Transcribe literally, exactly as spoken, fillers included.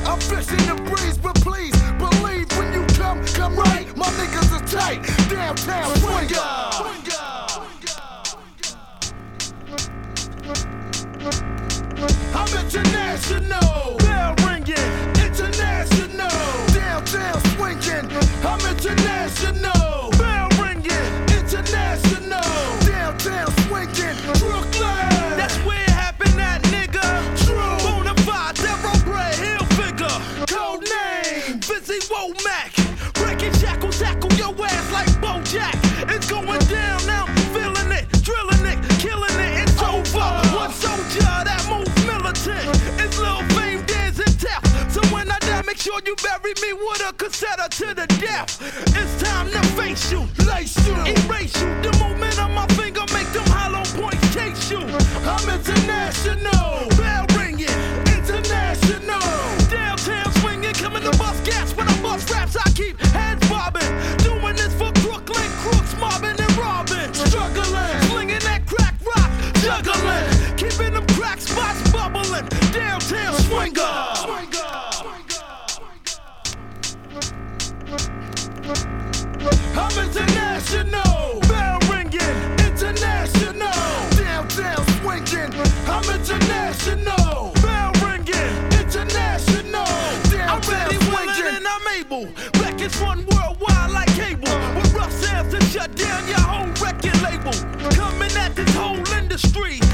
I'm fixing the breeze, but please believe when you come, come right. My niggas are tight. Downtown swinger. I'm international. Bell ringing. International. Downtown swinging. I'm international. Bell ringing. International. Downtown swinging. Brooklyn. That's where it happened at, nigga. True. Bonafide, Darrow Bray, Hill figure. Code name. Fizzy Womack. Breaking shackles, tackle your ass like Bojack. It's going down now. Feeling it, drilling it, killing it. It's over. One soldier that moves militant. It's Lil Fame dancing death. So when I die, make sure you bury me with a cassette to the death. It's time to face you, lace you, erase you. The moment on my finger make them hollow points chase you. I'm international, bell ringing, international. Downtown swinging, coming to bust gas when I bust raps. I keep heads bobbing, doing this for Brooklyn crooks, mobbing and robbing, struggling, slinging that crack rock, juggling, keeping them crack spots bubbling. Downtown swinger. I'm international, bell ringing, international, downtown swinging. I'm international, bell ringing, international, downtown swinging. And I'm able, back is one worldwide like cable. With rough sales to shut down your whole record label. Coming at this whole industry.